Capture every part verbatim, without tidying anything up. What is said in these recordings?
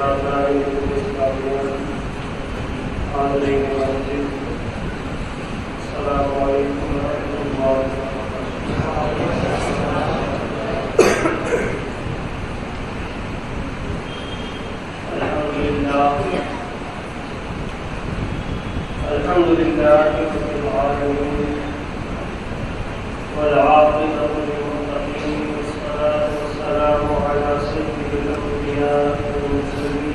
الحمد لله رب العالمين والعاقبة للمتقين والصلاة والسلام على سيد الأنبياء والمرسلين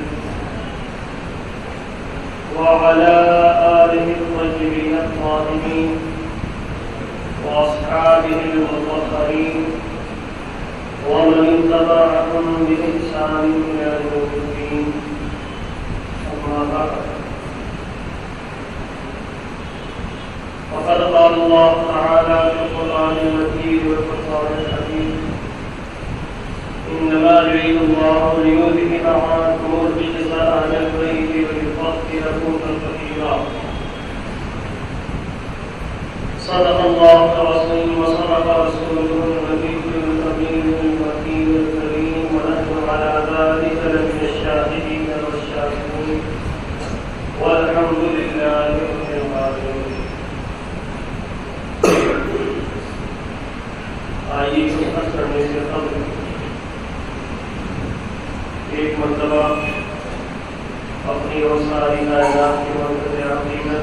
وعلى آله الطيبين الطاهرين وأصحابه المطهرين ومن اتبعهم بإحسان إلى يوم الدين. أما بعد، وقد قال الله تعالى في القرآن المجيد والفرقان الحميد: إنما يريد الله ليذهب عنكم الرجس أهل البيت ويطهركم تطهيرا. صدق الله العظيم وصدق رسوله النبي الأمين المكين الكريم، ونحن على ذلك لمن الشاهدين والشاكرين، والحمد لله رب العالمين. آئیے خدمت کرنے سے قبل ایک مرتبہ اپنی اور ساری کائنات کی مرکز عقیدت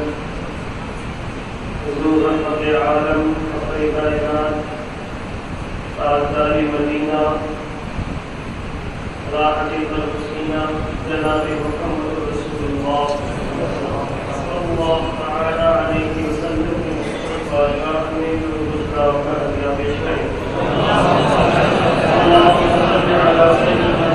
حضور رحمت عالم فخر کائنات تاجدار مدینہ راحت الحسینہ جناب محمد رسول اللہ صلی اللہ تعالی علیہ وسلم کے مقدس بارگاہ میں گزرا ہونا ہدیہ پیش کریں. اللهم صل على سيدنا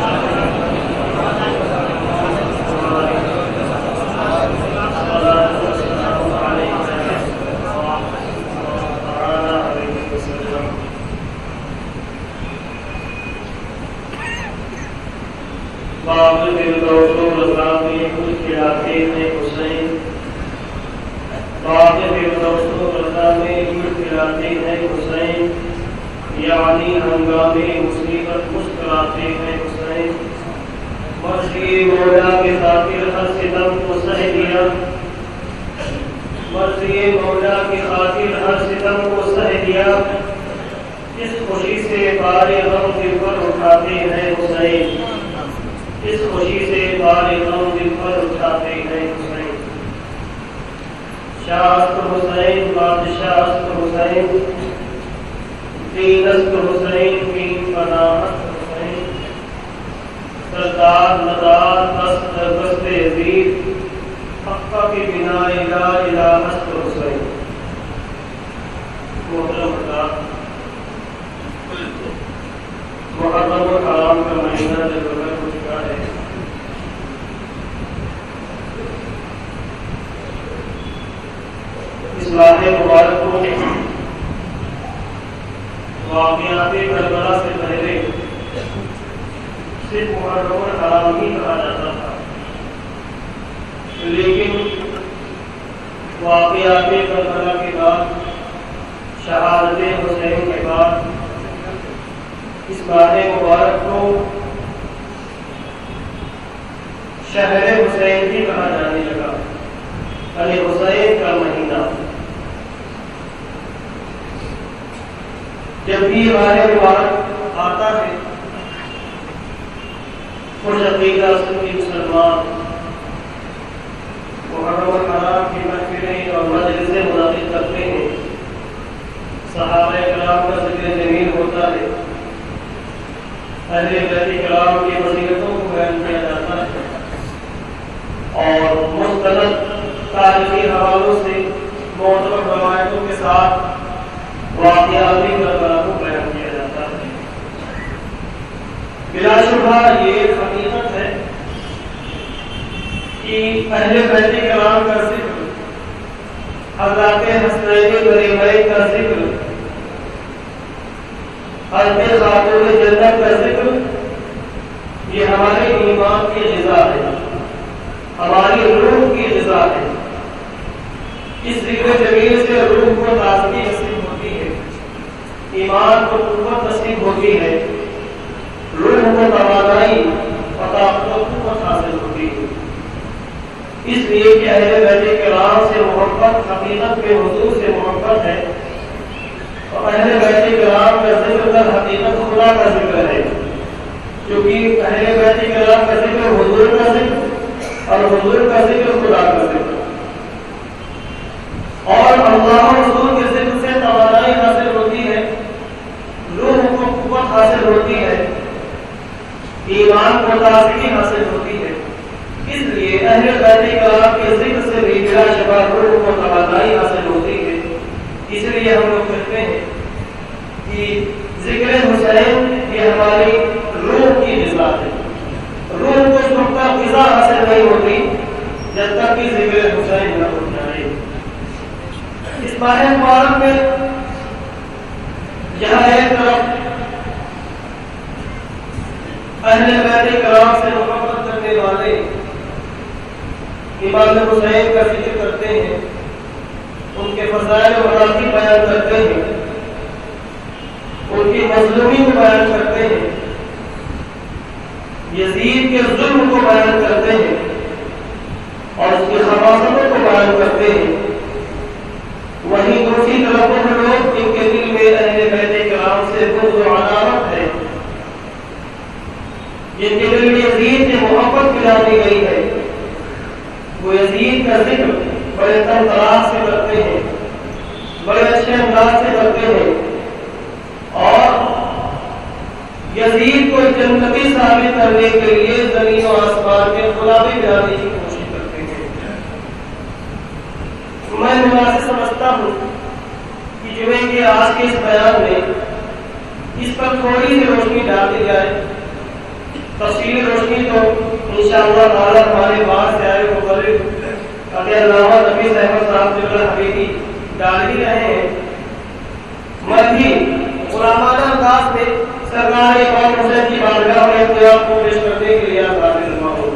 باب الفردوس رضا میں کچھ کھلاتے ہیں حسین. باب الفردوس رضا میں کچھ کھلاتے ہیں حسین، یعنی ہنگامے مصیبت مسکراتے ہیں حسین. مرضی مولا کے خاطر ہر ستم کو سہ دیا، مرضی مولا کی خاطر ہر ستم کو سہ دیا. اس خوشی سے بار غم دل پر اٹھاتے ہیں حسین، اس خوشی سے بار غم دل پر اٹھاتے ہیں حسین. شاست حسین بادشاست حسین، دینست حسین دین پناہت حسین. سردار ندار دست دست عزیز، حقہ کی بنا الہ الہ ہست حسین. محترم حضرات، محرم الحرام کا مہینہ جب گزر ہو چکا ہے، اس ماہ مبارک کو واقعات کربلا سے پہلے صرف محرم الحرام ہی کہا جاتا تھا، لیکن واقعات کربلا کے بعد، شہادت حسین کے بعد، اس ماہ مبارک کو شہر حسین بھی کہا جانے لگا، علی حسین کا مہینہ. جب بھی ماہ مبارک آتا ہے، خوش عقیدہ سنی مسلمان محرم الحرام کی محفلیں اور مجلسیں منعقد کرتے ہیں. صحابہ کرام کا ذکر جمیل ہوتا ہے، اہل بیت کرام کی فضیلتوں کو بیان کیا جاتا ہے، اور مستند تاریخی حوالوں سے معتبر روایتوں کے ساتھ واقعات کربلا کو بیان کیا جاتا ہے. بلا شبہ یہ حقیقت ہے کہ اہل بیت کرام کا ذکر، حضرات حسنین کریمین کا ذکر، حضرت خاتون جنت کا ذکر، یہ ہمارے ایمان کی غذا ہے، ہماری روح کی غذا ہے. اس ذکر جمیل سے روح کو تازگی نصیب ہوتی ہے، ایمان کو قوت نصیب ہوتی ہے، روح کو توانائی اور طاقت و قوت حاصل محبت حقیقت کے حضور سے محبت ہے، اور اہل بیت کرام کا ذکر در حقیقت خدا کا ذکر ہے، کیونکہ اہل بیت کرام کا ذکر حضور کا ذکر اور حضور کا ذکر خدا کا ذکر، اور اللہ و رسول کے ذکر سے توانائی حاصل ہوتی ہے، روح کو قوت حاصل ہوتی ہے، ایمان کو تازگی حاصل ہوتی ہے۔ اس لیے اہل بیت کرام کے ذکر سے بھی بلا شبہ روح کو توانائی حاصل ہوتی ہے۔ اس لیے ہم لوگ کہتے ہیں کہ ذکر حسین یہ ہماری روح کی غذا ہے۔ روح کو اس وقت تک غذا حاصل نہیں ہوتی جب تک کہ ذکر حسین نہ ہو جائے۔ اس ماہ مبارک میں جہاں ایک طرف اہل بیت کرام سے محبت کرنے والے امام حسین کا ذکر کرتے ہیں، ان کے فضائل و مراتب بیان کرتے ہیں، ان کی مظلومی کو بیان کرتے ہیں، یزید کے ظلم کو بیان کرتے ہیں اور اس کی خباثتوں کو بیان کرتے ہیں، وہیں دوسری طرف وہ لوگ جن کے دل میں اہل بیت کرام سے بغض و عداوت ہے، جن کے دل میں یزید سے محبت پلا دی گئی ہے، وہ یزید کا ذکر بڑے تن طلاق سے کرتے ہیں، بڑے اچھے انداز سے کرتے ہیں، اور یزید کو جنتی ثابت کرنے کے لیے زمین و آسمان کے خلافے بنانے کی کوشش کرتے ہیں۔ میں مناسب سمجھتا ہوں کہ جمعے کے آج کے اس بیان میں اس پر تھوڑی سی روشنی ڈال دی جائے۔ تفصیلی روشنی تو انشاءاللہ تعالیٰ ہمارے بعد سے آئے مقرر قطع علامہ نبی احمد صاحب جبل حبیبی ڈال ہی رہے ہیں۔ میں بھی غلامانہ انداز میں سرکار امام حسین کی بارگاہ میں اختیار کو پیش کرنے کے لیے حاضر ہوں۔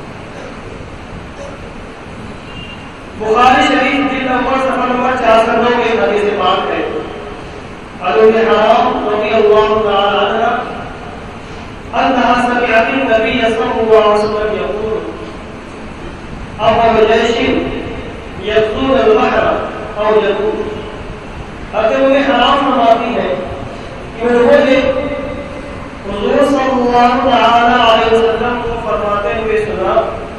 بخاری شریف جلد اول صفحہ نمبر چار سو نو میں حدیث پاک ہے، ابو حرام رضی اللہ تعالی عنہ انہا سمعت النبی صلی اللہ علیہ وسلم یقول اول جیش یغزون البحر او یقول، اگر انہیں حرام فرماتی ہے کہ انہوں نے حضور صلی اللہ تعالی علیہ وسلم کو فرماتے ہوئے سنا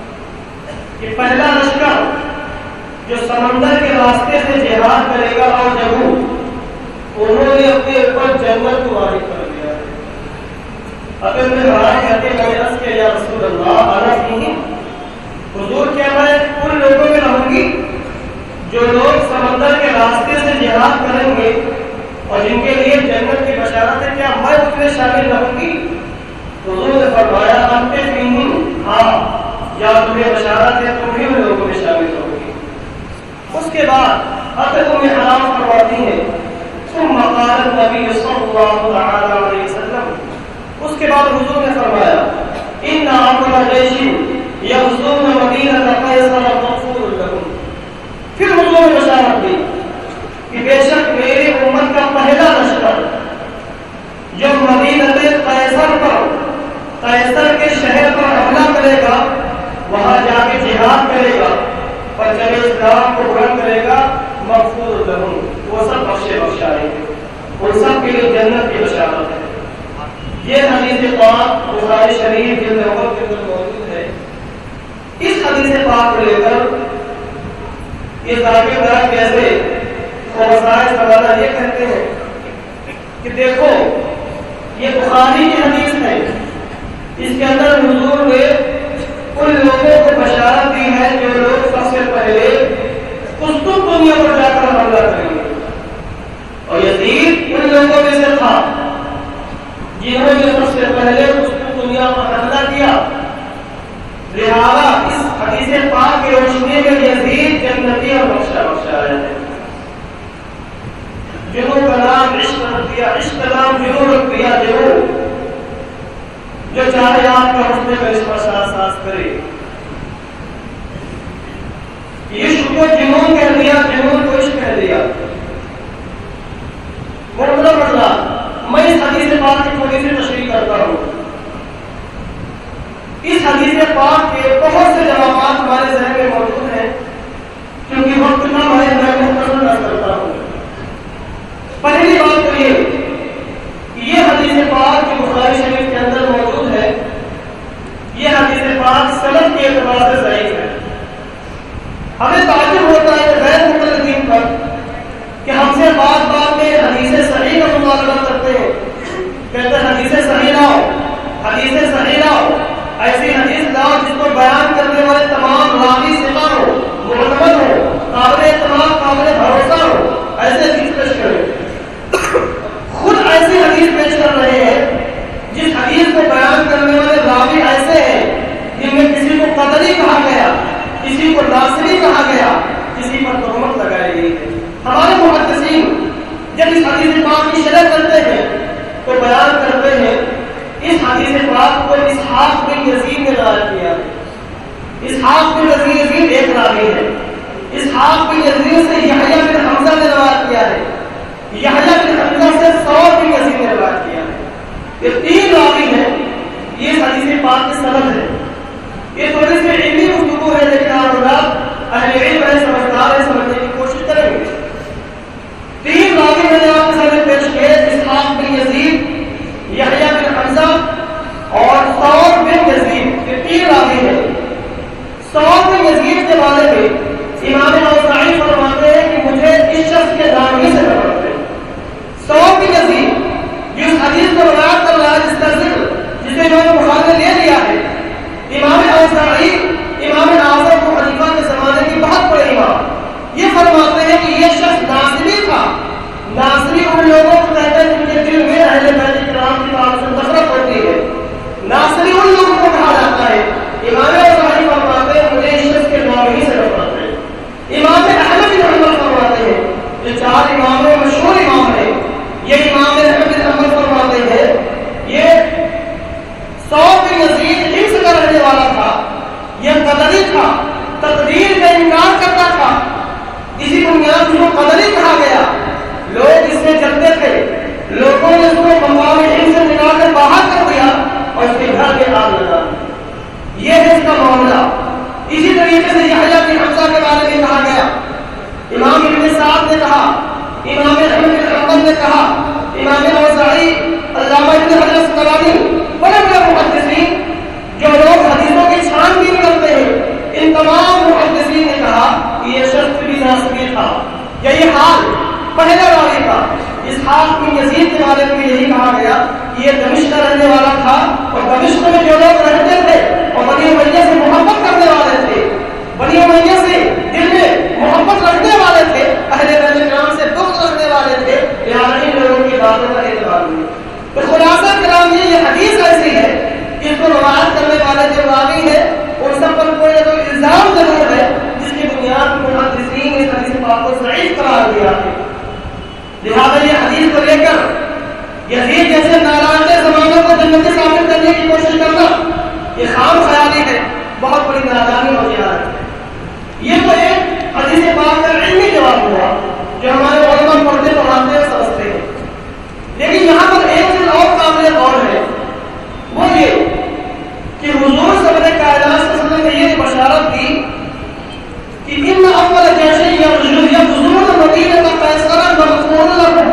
کہ پہلا لشکر جو سمندر کے راستے سے جہاد کرے گا اور جبو، انہوں نے اپنے اوپر جنت کو وارد کر دیا ہے۔ اگر میں حرام کہتے ہیں میں عرض کیا یا رسول اللہ انا فیہم، حضور کیا میں ان لوگوں میں رہوں گی جو لوگ سمندر کے راستے سے جہاد کریں گے اور جن کے لیے جنت کی بشارت ہے، کیا میں اس میں شامل رہوں گی؟ حضور نے فرمایا انت فیہم، ہاں یا تمہیں بشارت ہے تم بھی ان لوگوں میں شامل رہو گی۔ اس کے بعد اگر تمہیں حرام فرماتی ہے ثم قال النبی صلی اللہ تعالی علیہ وسلم، اس کے بعد حضور نے فرمایا ان اول جیش یغزون مدینہ قیصر مغفور لهم، پھر حضور نے بشارت دی کہ بے شک میری امت کا پہلا لشکر جو مدینہ قیصر پر، قیصر کے شہر پر حملہ کرے گا، وہاں جا کے جہاد کرے گا اور جب اسلام کو بلند کرے گا، مغفور لهم، وہ سب بخشے بخشائے گے، ان سب کے لیے جنت کی بشارت ہے۔ یہ حدیث پاک بخاری شریف جلد اول کے اندر موجود ہے۔ اس حدیث پاک کو لے کر یہ ذاکر دار کیسے اور وسائل سوالہ یہ کہتے ہیں کہ دیکھو یہ بخاری کی حدیث ہے، اس کے اندر حضور نے ان لوگوں کو بشارت دی ہے جو لوگ سب سے پہلے قسطن دنیا پر جا کر حملہ کریں گے، اور یزید ان لوگوں میں سے تھا جنہوں نے سب سے پہلے قسطن دنیا پر حملہ کیا۔ لہذا اس حدیث پاک کی روشنی میں یزید جنتی اور بخشا بخشا ہے۔ جنوں کا نام عشق رکھ دیا، عشق کا نام جنوں رکھ دیا، جنوں جو چاہے آپ کا حسن میں اس پر ساز کرے، عشق کو جنون کہہ دیا، جنون کو عشق کہہ دیا۔ محترم حضرات، میں اس حدیث پاک کی تھوڑی سی تشریح کرتا ہوں۔ اس حدیث پاک کے بہت سے جوابات ہمارے ذہن میں موجود ہیں، کیونکہ وقت کم ہے میں مختصر نہ کرتا ہوں. پہلی بات تو یہ کہ یہ حدیث پاک جو بخاری شریف کے اندر موجود ہے یہ حدیث پاک سند کے اعتبار سے ضعیف ہے. ہمیں تعجب ہوتا ہے کہ غیر مقلدین پر کہ ہم سے بات بات میں حدیث صحیح کا مطالبہ کرتے ہیں، کہتے ہیں حدیث صحیح لاؤ، حدیث صحیح لاؤ، ایسی حدیث لاؤ جس کو بیان کرنے والے تمام راوی ثقہ ہو، معتمد ہو، قابل اعتماد قابل بھروسہ ہو، ایسے حدیث پیش کریں. خود ایسی حدیث پیش کر رہے ہیں جس حدیث کو بیان کرنے والے راوی ایسے ہیں جن میں کسی کو قدری کہا گیا، کسی کو ناصری کہا گیا، کسی پر تہمت لگائی گئی ہے. ہمارے محدثین جب اس حدیث پاک کی شرح کرتے ہیں تو بیان کرتے ہیں اس حدیث پاک کو اسحاق بن یزید نے روایت کیا ہے. اسحاق بن یزید ایک راوی ہے. اسحاق بن یزید سے یحییٰ بن حمزہ نے روایت کیا ہے. یحییٰ بن حمزہ سے ثور بن یزید نے روایت کیا ہے. یہ تین راوی ہیں. یہ حدیث پاک کی سند ہے. یہ تھوڑی سی علمی گفتگو ہے لیکن آپ اہل علم ہے، سمجھدار ہے، سمجھنے کی کوشش کریں گے. تین راوی میں نے آپ کے سامنے پیش کیے، اسحاق بن یزید، یحییٰ بن حمزہ اور ثور بن یزید. یہ تین راوی ہیں. ثور بن یزید کے بارے میں امام اوزاعی فرماتے ہیں کہ مجھے اس شخص کے نام ہی سے خبر ہے. ثور بن یزید جس حدیث کو روایت کر رہا ہے، جس کا ذکر جسے امام بخاری نے لے لیا ہے، امام اوزاعی امام اعظم ابو حنیفہ کے زمانے کی بہت بڑے امام، یہ فرماتے ہیں کہ یہ شخص ناصری تھا. ناصری ان لوگوں کو کہتے ہیں جن کے دل میں اہل بیت کرام کی طرف سے نفرت ہوتی ہے. ناصری ان لوگوں کو کہا جاتا ہے. امام اوزاعی فرماتے ہیں مجھے اس شخص کے نام ہی سے نفرت ہے. امام احمد بن حنبل فرماتے ہیں، یہ چار امام مشہور امام ہیں. یہ امام احمد بن حنبل فرماتے ہیں یہ ثور بن یزید حمص کا رہنے والا تھا. یہ قدری تھا، تقدیر کا انکار کرتا تھا. اسی بنیاد کو قدری کہا گیا. لوگ اس سے جلتے تھے. لوگوں نے اس کو مقام علم سے نکال کر باہر کر دیا اور اس کے گھر میں آگ لگا. یہ ہے اس کا معاملہ. اسی طریقے سے یحییٰ بن حمزہ کے بارے میں کہا گیا. امام ابن سعد نے کہا، امام احمد بن حنبل نے کہا، امام اوزاعی، علامہ ابن حجر اسقلانی، بڑے بڑے محدثین جو لوگ حدیثوں کی چھان بین کرتے ہیں، ان تمام محدثین نے کہا کہ یہ شخص بھی ناصری تھا. یہی حال پہلے راوی کا اسحاق بن یزید کے بارے میں یہی کہا گیا کہ یہ دمشق کا رہنے والا تھا اور دمشق میں جو لوگ رہتے تھے اور بنی امیہ سے محبت کرنے والے تھے، بنی امیہ سے دل میں محبت رکھنے والے تھے، اہل بیت کرام سے بغض رکھنے والے تھے، لہٰذا ان لوگوں کی باتوں کا اعتبار نہیں. تو خلاصہ کرام یہ حدیث ایسی ہے کہ اس کو روایت کرنے والے جو راوی ہیں ان سب پر کوئی نہ کوئی الزام ضرور ہے جس کی بنیاد پر محدثین نے اس حدیث پاک کو ضعیف قرار دیا ہے. لہٰذا یہ حدیث کو لے کر یزید جیسے ناراض زمانوں کو جنتی ثابت کرنے کی کوشش کرنا یہ خام خیالی ہے، بہت بڑی نادانی اور جہالت ہے. یہ تو ایک حدیث پاک کا علمی جواب ہوا جو ہمارے علماء پڑھتے پڑھاتے ہیں سمجھتے ہیں. لیکن یہاں پر ایک چیز اور قابل غور ہے، وہ یہ کہ حضور سرور کائنات صلی اللہ علیہ وسلم نے یہ بشارت دی کہ ان اول جیش یغزون مدینہ قیصر مغفور لهم،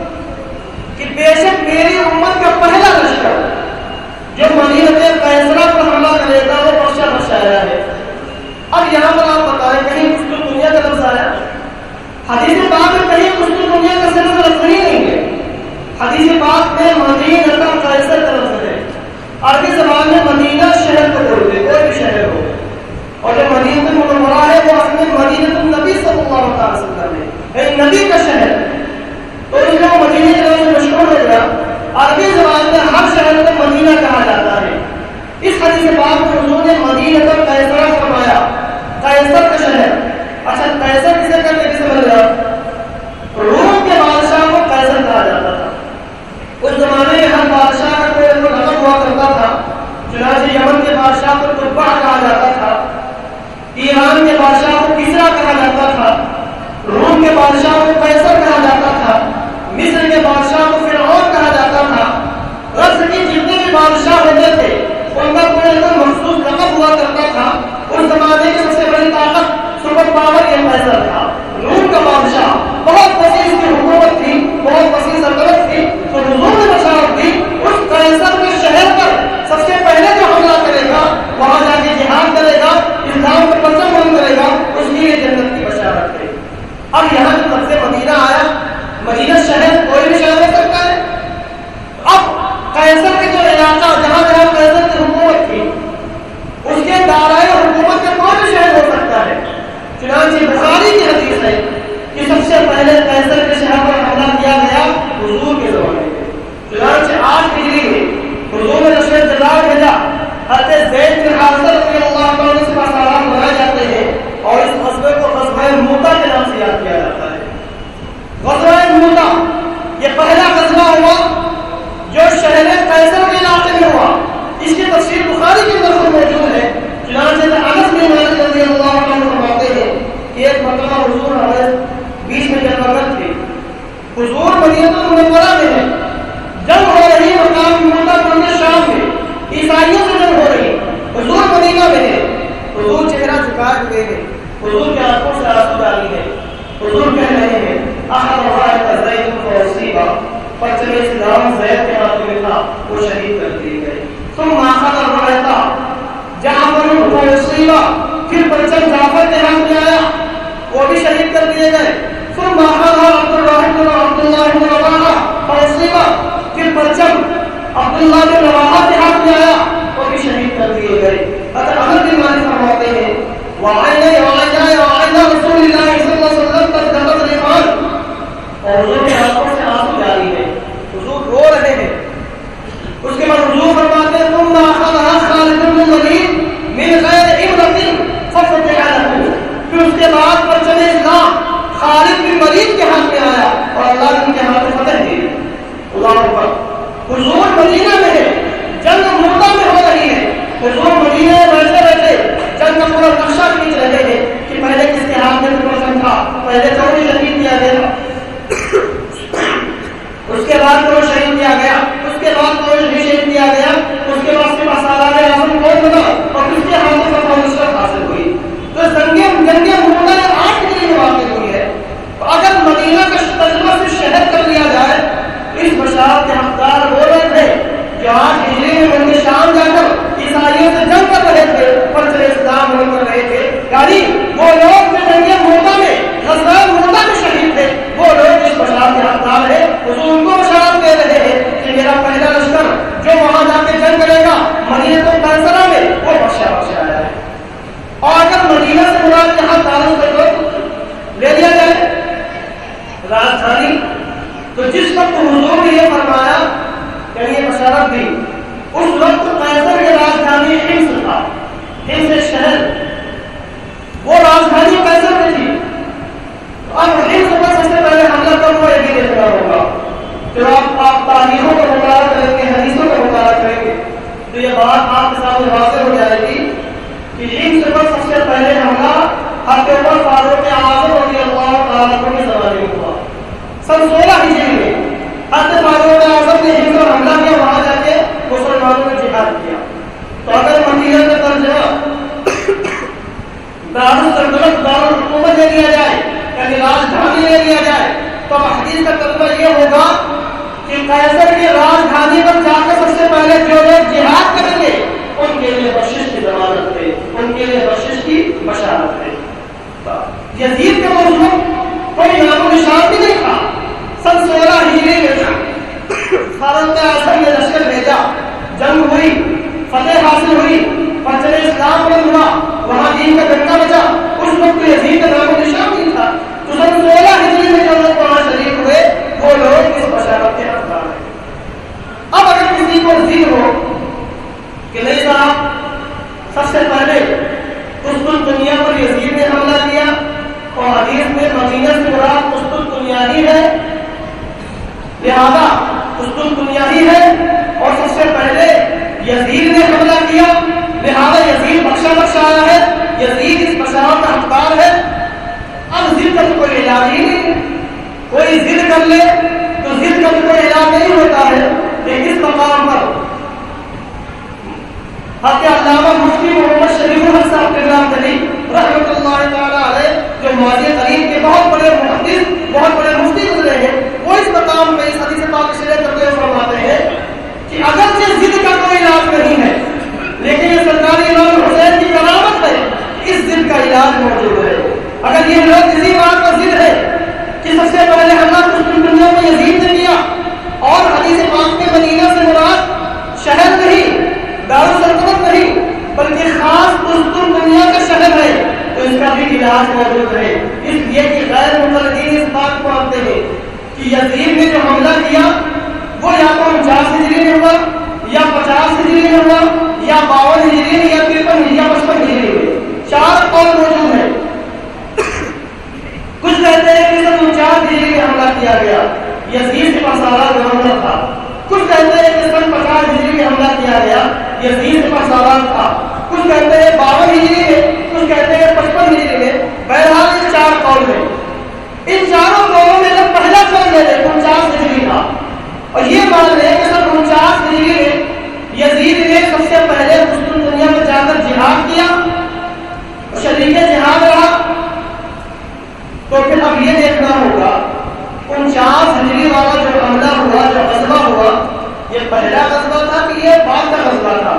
کہ بے شک میری امت کا پہلا لشکر جو مدینہ قیصر پر حملہ کرے گا وہ بخشا بخشایا ہے. اب یہاں پر آپ بتائیں کہیں کچھ تو دنیا کا لفظ آیا؟ حدیث پاک میں کہیں کچھ تو دنیا کا صرف لفظ ہی نہیں ہے. حدیث پاک میں مدینہ قیصر کا لفظ ہے. عربی زبان میں مدینہ شہر کو بولتے، کوئی بھی شہر ہو، اور جو مدینہ منورہ ہے وہ اصل میں مدینہ النبی صلی اللہ علیہ وسلم ہے، ایک نبی کا شہر. تو اس لیے مدینہ کے نام سے مشہور ہو گیا. عربی زبان میں ہر شہر کو مدینہ کہا جاتا ہے. اس حدیث پاک میں حضور نے مدینہ قیصر فرمایا، قیصر کا شہر. اچھا قیصر کسے کرتے کسے مل گیا؟ روم کے بادشاہ کو قیصر کہا جاتا تھا. اس زمانے میں ہر بادشاہ کا کوئی لقب ہوا کرتا تھا. چنانچہ یمن کے بادشاہ کو تبع کہا جاتا تھا، ایران کے بادشاہ کو کسرا کہا جاتا تھا، روم کے بادشاہ کو قیصر کہا جاتا تھا، مصر کے بادشاہ کو فرعون کہا جاتا تھا. رز کی جتنے بھی بادشاہ ہوتے تھے ان کا کوئی ایک مخصوص لقب ہوا کرتا تھا. اس زمانے کی سب سے بڑی طاقت سپر پاور یہ قیصر تھا. حضرت زید بن حارثہ رضی اللہ عنہ سے پاسداران بنائے جاتے ہیں اور اس غزوے کو غزوہ موتا کے نام سے یاد کیا جاتا ہے. غزوہ موتا یہ پہلا غزوہ ہوا جو شہر قیصر کے علاقے میں ہوا. اس کی تفسیر بخاری کے اندر موجود ہے. چنانچہ انس بن مالک رضی اللہ عنہ فرماتے ہیں کہ ایک مرتبہ حضور حضرت بیچ میں جنگل تھے. حضور مدینہ منورہ میں ہے, جنگ ہو رہی مقام موتا بندر شام میں, عیسائیوں سے جنگ ہو رہی. حضور مدینہ میں ہے. حضور چہرہ جھکائے ہوئے ہیں, حضور کی آنکھوں سے آنسو ڈالی ہے. حضور کہہ رہے ہیں اخذ رایۃ زید فاصیب, پرچم اسلام زید کے ہاتھ میں تھا, وہ شہید کر دیے گئے. ثم اخذ رایۃ جعفر فاصیب, پھر پرچم جعفر کے ہاتھ میں آیا, وہ بھی شہید کر دیے گئے. ثم اخذ عبد الرحمن بن عبد الله بن رواحہ فاصیب, پھر پرچم عبداللہ بن رواحہ کے ہاتھ میں آیا, وہ بھی شہید کر دیے گئے. حضرت انس بن مالک فرماتے ہیں وعینہ وعینہ وعینہ رسول اللہ صلی اللہ علیہ وسلم قد ذهبت الرمال, اور حضور کے آنکھوں سے آنسو جاری ہے, حضور رو رہے ہیں. اس کے بعد حضور فرماتے ہیں ثم اخذها خالد بن الولید من غیر امرۃ ففتح له, پھر اس کے بعد پرچم اسلام خالد بن ولید کے ہاتھ میں آیا اور اللہ نے ان کے ہاتھ میں فتح دی. اللہ اکبر. حضور مدینہ میں ہے, جنگ موتا میں ہو رہی ہے. حضور مدینہ میں بیٹھے بیٹھے جنگ کا پورا نقشہ کھینچ رہے ہیں کہ پہلے کس کے ہاتھ میں پرچم تھا, پہلے کون شہید کیا گیا, اس کے بعد کون شہید کیا گیا, اس کے بعد کون شہید کیا گیا, اس کے بعد کے مسالہ اعظم کون بنا اور کس کے ہاتھ میں فتح نصرت حاصل ہوئی. تو جنگ جنگ موتا آٹھ ہجری میں واقع ہوئی ہے. اگر مدینہ کا تجربہ سے شہر کر لیا جائے تو اس بشارت کے حقدار وہ لوگ تھے جو آج ہجری میں ان کے شام جا کر عیسائیوں سے جنگ کر رہے تھے, پرچم اسلام نہیں کر رہے تھے. یعنی وہ لوگ جو جنگ موتا میں غزوہ موتا میں شہید تھے, وہ لوگ اس بشارت کے حقدار ہیں. حضور ان کو بشارت دے رہے ہیں کہ میرا پہلا لشکر جو وہاں جا کے جنگ کرے گا مدینہ قیصرہ میں, وہ بخشا بخشا آیا ہے. اور اگر مدینہ سے مراد یہاں تعلق لے لیا جائے راجدھانی, تو جس وقت حضور نے یہ فرمایا یعنی یہ بشارت دی, اس وقت قیصر کی راجدھانی حمص تھا. حمص شہر وہ راجدھانی قیصر میں تھی. اب حمص پر سب سے پہلے حملہ کب ہوا یہ دیکھنا ہوگا. جب آپ آپ تاریخوں کا مطالعہ کریں گے, حدیثوں کا مطالعہ کریں گے, تو یہ بات آپ کے سامنے واضح ہو جائے گی کہ حمص پر سب سے پہلے حملہ حضرت عمر فاروق اعظم رضی اللہ تعالیٰ عنہ کے زمانے میں ہوا. سن سولہ ہجری میں حضرت فاروق اعظم نے حمص پر حملہ کیا, وہاں جا کے مسلمانوں نے جہاد کیا. تو اگر مدینہ کا ترجمہ دارالسلطنت دارالحکومت لے لیا جائے یعنی راجدھانی لے لیا جائے, تو حدیث کا ترجمہ یہ ہوگا کہ قیصر کی راجدھانی پر جا کر سب سے پہلے جو لوگ جہاد کریں گے ان کے لیے بخشش کی ضمانت ہے, ان کے لیے بخشش کی بشارت ہے. یزید کا موضوع کوئی نام و نشان بھی نہیں تھا. سن سولہ ہجری میں فاروق اعظم نے لشکر بھیجا, جنگ ہوئی, فتح حاصل ہوئی, پرچم اسلام بلند ہوا, وہاں دین کا ڈنکا بچا. اس وقت یزید کا نام و نشان نہیں تھا. تو سن سولہ ہجری میں جو لوگ وہاں شریک ہوئے وہ لوگ اس بشارت کے حقدار ہیں. اب اگر کسی کو ضد ہو کہ نہیں صاحب سب سے پہلے قسط دنیا پر یزید نے حملہ کیا اور حدیث میں مدینہ سے مراد قسط دنیا ہی ہے, لہذا قسط دنیا ہی ہے اور سب سے پہلے یزید نے حملہ کیا, لہذا یزید بخشا بخشا آیا ہے, یزید اس بشارت کا حقدار ہے. اب ضد کا تو کوئی علاج ہی نہیں ہے. کوئی ضد کر لے تو ضد کا تو کوئی علاج نہیں ہوتا ہے. لیکن اس مقام پر حضرت علامہ مفتی محمد شریف الحق صاحب کے نام علی رحمۃ اللہ تعالی علیہ جو ماضی قریب کے بہت بڑے محدث بہت بڑے مفتی گزرے ہیں, وہ اس مقام پہ اس حدیث پاک سے شرح کرتے ہوئے فرماتے ہیں کہ اگرچہ ضد کا کوئی علاج نہیں ہے لیکن یہ سرکاری امام حسین کی کرامت ہے, اس ضد کا علاج موجود ہے. اگر یہ لوگ اسی بات کا ضد ہے کہ سب سے پہلے حملہ قسط دنیا میں یزید نے کیا اور حدیث پاک میں مدینہ سے مراد شہر نہیں, دارالسلطنت نہیں, بلکہ خاص قسط دنیا کا شہر ہے, تو اس کا بھی علاج موجود ہے. اس لیے کہ غیر مقلدین اس بات کو مانتے ہیں کہ یزید نے جو حملہ کیا وہ یا تو انچاس ہجری میں ہوا یا پچاس ہجری میں ہوا یا باون کچھ کہتے ہیں باون ہجری میں، کچھ کہتے ہیں پچپن ہجری میں، بہرحال ان چار قول میں، ان چاروں قولوں میں جب پہلا قول لے لیں انچاس ہجری کا، اور یہ مان لیں کہ سب انچاس ہجری میں یزید نے سب سے پہلے قسطنطنیہ میں جا کر جہاد کیا، شریک جہاد رہا، تو پھر اب یہ دیکھنا ہوگا انچاس ہجری والا جو حملہ ہوا، جو غزوہ ہوا، یہ پہلا غزوہ تھا کہ یہ بعد کا غزوہ تھا؟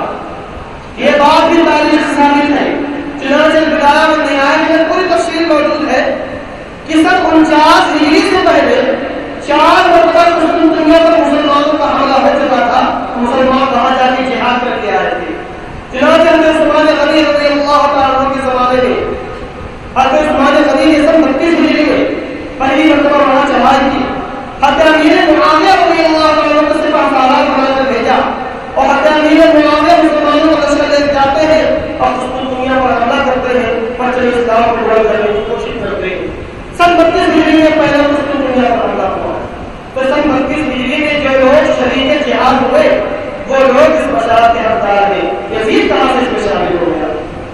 یہ بات بھی تاریخ ثابت ہے، چنانچہ بدایہ و نہایت میں پوری تفصیل موجود ہے کہ سن انچاس ہجری سے پہلے چار مرتبہ قسطنطنیہ پر مسلمانوں کا حملہ ہو چکا تھا، مسلمان وہاں جا کے جہاد کر کے آئے تھے۔ چنانچہ حضرت عثمان غنی رضی اللہ تعالیٰ عنہ کے زمانے میں حضرت عثمان غنی نے سن بتیس ہجری میں پہلی مرتبہ وہاں چڑھائی کی، حضرت امیر معاویہ رضی اللہ تعالیٰ عنہ سے پاسدار بنا کر بھیجا، اور حضرت امیر معاویہ مسلمانوں کا لشکر لے جاتے ہیں اور قسطنطنیہ پر حملہ کرتے ہیں، پرچم اسلام کو بلند کرنے کی کوشش کرتے ہیں۔ سن بتیس ہجری میں پہلا قسطنطنیہ پر حملہ ہوا، تو سن بتیس ہجری میں جو لوگ شریک جہاد ہوئے وہ لوگ اس بشارت کے حقدار ہیں، یزید کہاں سے اس میں شامل ہو گیا؟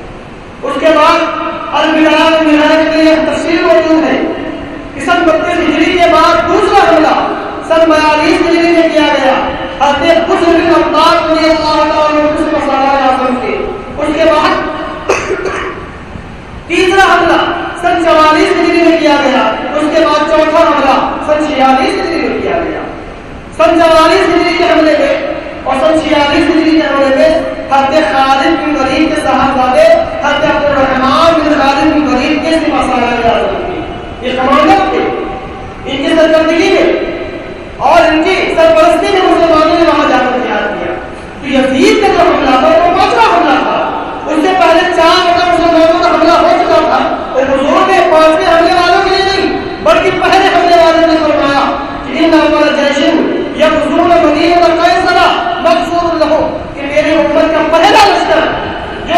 اس کے بعد البدایہ و نہایت کے لیے تفصیل موجود ہے کہ سن بتیس ہجری کے بعد دوسرا حملہ سن بیالیس ہجری میں کیا گیا، حضرت بشر بن عباس رضی اللہ تعالیٰ عنہ سے مسائل اعظم کے۔ اس کے بعد تیسرا حملہ سن چوالیس ہجری میں کیا گیا، اس کے بعد چوتھا حملہ سن چھیالیس ہجری میں کیا گیا۔ سن چوالیس ہجری کے حملے میں اور سن چھیالیس ہجری کے حملے میں حضرت خالد بن ولید کے صاحبزادے حضرت عبد الرحمن بن خالد بن ولید کے مسائل اعظم کے، یہ کمانڈر تھے، ان کی سرکردگی میں اور ان کی سرپرستی میں مسلمانوں نے وہاں جا کر جہاد کیا۔ تو یزید کا جو حملہ تھا وہ پانچواں حملہ تھا، اس سے پہلے چار بار مسلمانوں کا حملہ ہو چکا تھا، اور حضور نے پانچویں حملے والوں کے لیے نہیں بلکہ پہلے حملے والوں نے فرمایا کہ ان اول جیشن یغزون مدینہ قیصر مغفور لهم، کہ میری امت کا پہلا لشکر جو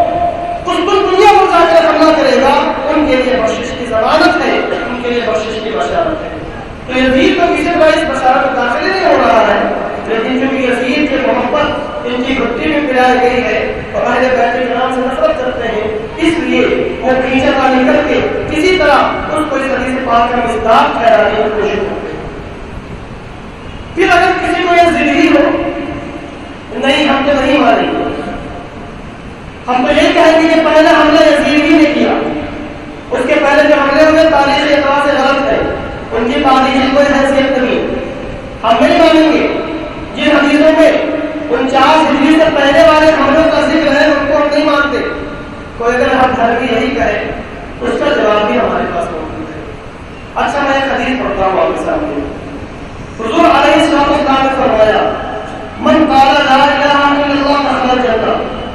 قسطنطنیہ پر جا کر حملہ کرے گا ان کے لیے بخشش کی ضمانت ہے، ان کے لیے بخشش کی بشارت ہے۔ تو یزید کو کسی کا اس بشارت میں داخل نہیں ہو رہا ہے، لیکن چونکہ یزید کی محبت ان کی گھٹی میں پلائی گئی ہے اور اہل بیت کرام سے نفرت کرتے ہیں، اس لیے وہ کھینچا تانی کر کے کسی طرح اس کو اس حدیث پاک کا مصداق ٹھہرانے کی کوشش کرتے ہیں۔ پھر اگر کسی کو یہ ضدی ہو نہیں ہم تو نہیں مانیں گے، ہم تو یہ کہیں گے کہ پہلا حملہ یزید ہی نے کیا، اس کے پہلے جو حملے ہوئے تاریخی اعتبار سے غلط ہے، ان کی تاریخی کوئی حیثیت نہیں، ہم نہیں مانیں گے۔ جن حدیثوں میں انچاس ہجری سے پہلے والے حملوں کا ذکر ہے ان کو ہم نہیں مانتے۔ کوئی اگر ہم گھر بھی یہی کہے اس کا جواب بھی ہمارے پاس موجود ہے۔ اچھا میں ایک حدیث پڑھتا ہوں آپ کے سامنے۔ حضور علیہ السلام نے فرمایا من قال لا الہ الا اللہ دخل الجنہ،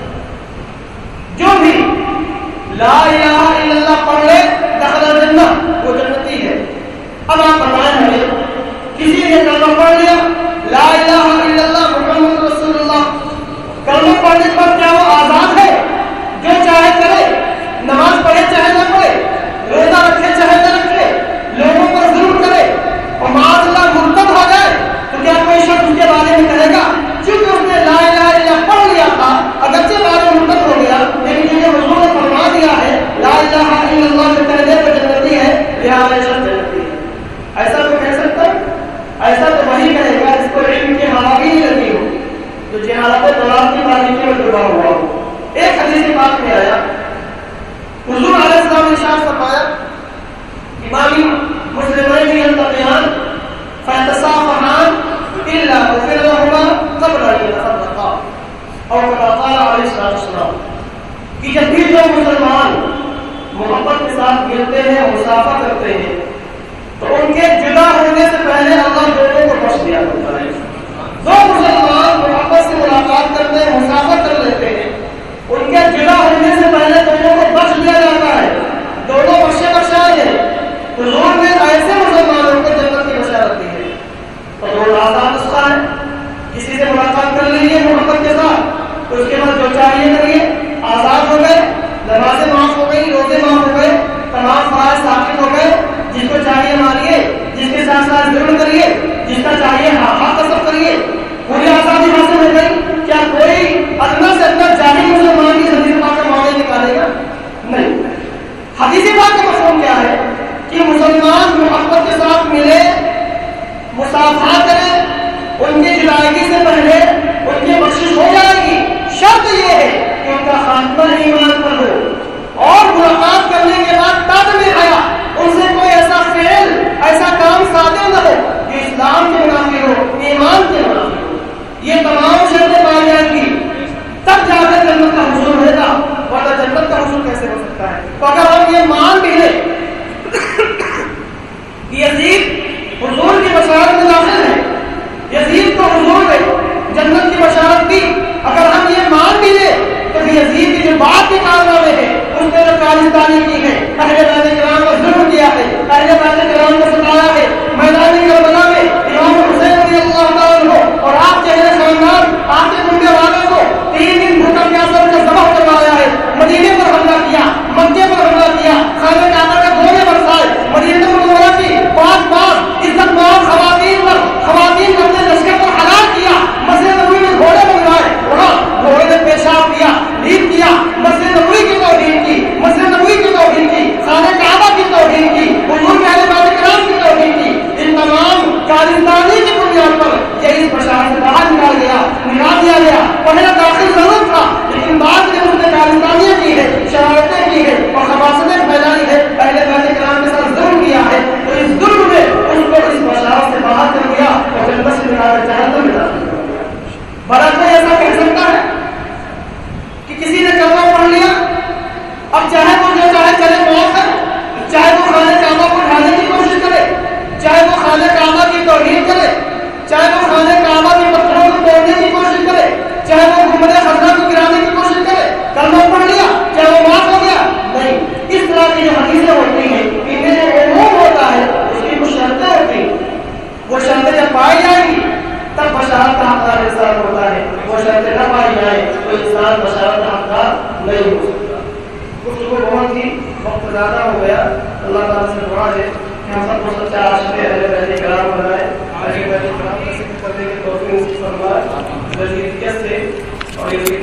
جو بھی لا الہ الا اللہ پڑھ لے دخل الجنہ وہ جنتی ہے۔ اب آپ بتائیں ہمیں کسی نے کلمہ پڑھ لیا لا الہ الا اللہ محمد رسول اللہ، کلمہ پڑھنے پر کیا وہ آزاد ہے؟ جو چاہے کرے، نماز پڑھے چاہے نہ پڑھے، روزہ رکھے چاہے نہ رکھے، لوگوں پر ظلم کرے اور معاذ اللہ مرتد ہو جائے تو کیا کوئی شخص اس کے بارے میں کہے گا چونکہ اس نے لا الہ الا اللہ پڑھ لیا تھا اگرچہ بعد میں مرتد ہو گیا لیکن کیونکہ حضور نے فرما دیا ہے لا الہ الا اللہ جو کہنے پر جنتی ہے لہٰذا شخص جنتی ہے؟ ایسا تو کہہ سکتا ہے؟ ایسا تو وہی کہے گا جس کو علم کی ہوا بھی نہیں لگی ہو، جو جہالت دولت کی باریکی میں ڈوبا ہوا ہو۔ ایک حدیث کی بات میں آیا حضور علیہ السلام نے ارشاد فرمایا امامی مسلمین یلتقیان فیتصافحان الا غفر لهما قبل ان يتفرقا، اور کما قال علیہ الصلوۃ والسلام کہ جب بھی دو مسلمان محبت کے ساتھ ملتے ہیں مصافحہ کرتے ہیں تو ان کے جدا ہونے سے پہلے اللہ دونوں کو بخش دیا کرتا ہے۔ دو مسلمان محبت سے ملاقات کرتے ہیں مصافحہ کر لیتے ہیں، ان کے جدا ہونے سے پہلے دونوں کو بخش دیا جاتا ہے، دونوں بخشے بخشائے ہیں۔ حضور نے ایسے مسلمانوں کو جنت کی بشارت دی ہے۔ اور وہ آسان نسخہ ہے، کسی سے ملاقات کر لیجیے محبت کے ساتھ، اس کے بعد جو چاہیے کریے، آزاد ہو گئے، نمازیں معاف ہو گئی، روزے معاف ہو گئے، تمام فرائض ثابت ہو گئے، جس کو چاہیے مانیے، جس کے ساتھ ساتھ ظلم کریے، جس کا چاہیے حق حق کسب کریے، پوری آزادی حاصل ہو گئی۔ کیا کوئی ادنا سے کیسے ہو سکتا ہے؟ تو اگر ہم یہ مان بھی لیں کہ یزید حضور کی بشارت میں داخل ہے، یزید کو حضور نے جنت کی بشارت دی، اگر ہم یہ مان بھی لیں تو یزید کی جو بات کے کارنامے ہیں اس نے جو کالندانی کی ہے، اہل بیت کرام کو ظلم کیا ہے، اہل بیت کرام کو ستایا ہے، میدان کربلا میں امام حسین رضی اللہ تعالیٰ عنہ اور آپ کے اہل خاندان، آپ کے کنبے والوں کو تین دن بھوکا پیاسا کا ذبح کروایا ہے، مدینے پر حملہ کیا، مکے پر حملہ کیا، خانہ کعبہ کے گولے برسائے، مدینہ منورہ کی پانچ پانچ عزت مآب خواتین پر خواتین کو اپنے لشکر پر حلال کیا، مسجد نبوی میں گھوڑے بنوائے، وہاں گھوڑے نے پیشاب کیا، نیند کیا، مسجد نبوی کی توہین کی، مسجد نبوی کی توہین کی، خانہ کعبہ کی توہین کی، حضور کے اہل بیت کرام کی توہین کی، ان تمام کالندانی کی بنیاد پر یہ اس بشارت سے باہر نکال گیا، نکال دیا گیا۔ پہلے داخل ضرور تھا لیکن بعد میں اس نے کالندانیاں کی ہے، شرارتیں کی ہے اور خباثتیں پھیلائی ہے، اہل بیت کرام کے ساتھ ظلم کیا ہے، تو اس ظلم نے اس کو اس بشارت سے باہر کر دیا اور جنت سے نکال کر جہنم میں ڈال دیا۔ بھلا کوئی ایسا کہہ سکتا ہے کہ کسی نے کلمہ پڑھ لیا اب چاہے وہ جو چاہے چلے موت ہے، چاہے وہ خانہ کعبہ کو ڈھانے کی کوشش کرے، چاہے وہ خانہ کعبہ کی توہین کرے، چاہے وہ خانہ کعبہ کے پتھروں کو توڑنے کی کوشش کرے، چاہے وہ گنبد خضرا کو گرانے کی کوشش کرے، کلمہ پڑھ لیا چاہے وہ معاف ہو گیا؟ نہیں، اس طرح کی جو حدیثیں ہوتی ہیں ان میں جو عموم ہوتا ہے اس کی کچھ شرطیں ہوتی ہیں، وہ شرطیں جب پائی جائیں گی تب بشارت کا حقدار انسان ہوتا ہے، وہ شرطیں نہ پائی جائیں تو انسان بشارت کا حقدار نہیں ہو سکتا۔ گفتگو بہت ہی وقت زیادہ ہو گیا، اللہ تعالیٰ سے دعا ہے کہ ہم سب کو سچا عاشق اہل بیت کرام بنائے، اہل بیت کرام کا ذکر کرنے کی توفیق نصیب فرمائے، جزیریت سے اور